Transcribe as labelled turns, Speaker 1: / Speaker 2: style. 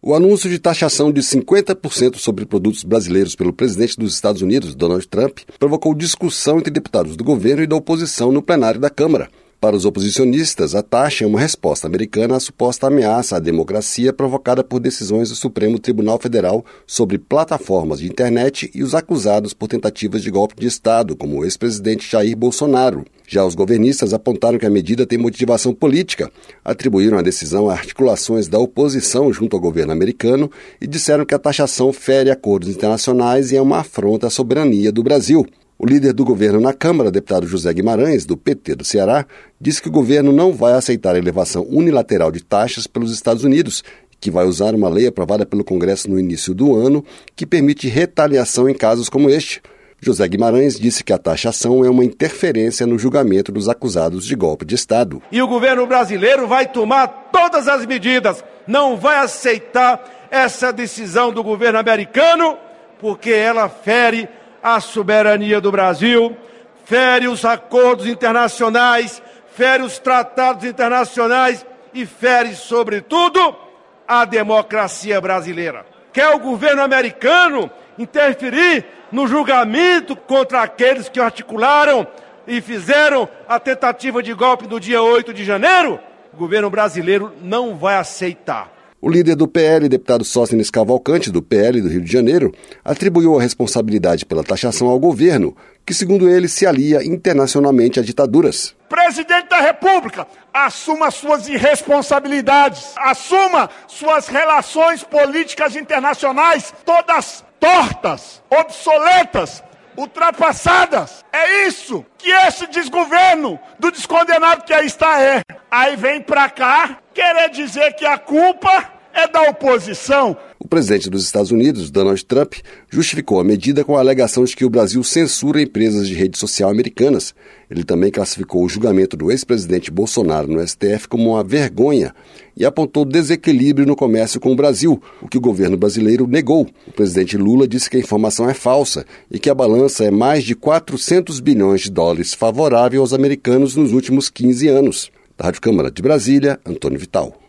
Speaker 1: O anúncio de taxação de 50% sobre produtos brasileiros pelo presidente dos Estados Unidos, Donald Trump, provocou discussão entre deputados do governo e da oposição no plenário da Câmara. Para os oposicionistas, a taxa é uma resposta americana à suposta ameaça à democracia provocada por decisões do Supremo Tribunal Federal sobre plataformas de internet e os acusados por tentativas de golpe de Estado, como o ex-presidente Jair Bolsonaro. Já os governistas apontaram que a medida tem motivação política, atribuíram a decisão a articulações da oposição junto ao governo americano e disseram que a taxação fere acordos internacionais e é uma afronta à soberania do Brasil. O líder do governo na Câmara, deputado José Guimarães, do PT do Ceará, disse que o governo não vai aceitar a elevação unilateral de taxas pelos Estados Unidos, que vai usar uma lei aprovada pelo Congresso no início do ano, que permite retaliação em casos como este. José Guimarães disse que a taxação é uma interferência no julgamento dos acusados de golpe de Estado.
Speaker 2: E o governo brasileiro vai tomar todas as medidas, não vai aceitar essa decisão do governo americano, porque ela fere a soberania do Brasil, fere os acordos internacionais, fere os tratados internacionais e fere, sobretudo, a democracia brasileira. Quer o governo americano interferir no julgamento contra aqueles que articularam e fizeram a tentativa de golpe no dia 8 de janeiro? O governo brasileiro não vai aceitar.
Speaker 1: O líder do PL, deputado Sóstenes Cavalcante, do PL do Rio de Janeiro, atribuiu a responsabilidade pela taxação ao governo, que, segundo ele, se alia internacionalmente a ditaduras.
Speaker 3: Presidente da República, assuma suas irresponsabilidades, assuma suas relações políticas internacionais todas tortas, obsoletas, ultrapassadas. É isso que esse desgoverno do descondenado que aí está é. Aí vem pra cá querer dizer que a culpa é da oposição.
Speaker 1: O presidente dos Estados Unidos, Donald Trump, justificou a medida com a alegação de que o Brasil censura empresas de rede social americanas. Ele também classificou o julgamento do ex-presidente Bolsonaro no STF como uma vergonha e apontou desequilíbrio no comércio com o Brasil, o que o governo brasileiro negou. O presidente Lula disse que a informação é falsa e que a balança é mais de 400 bilhões de dólares favorável aos americanos nos últimos 15 anos. Da Rádio Câmara de Brasília, Antônio Vital.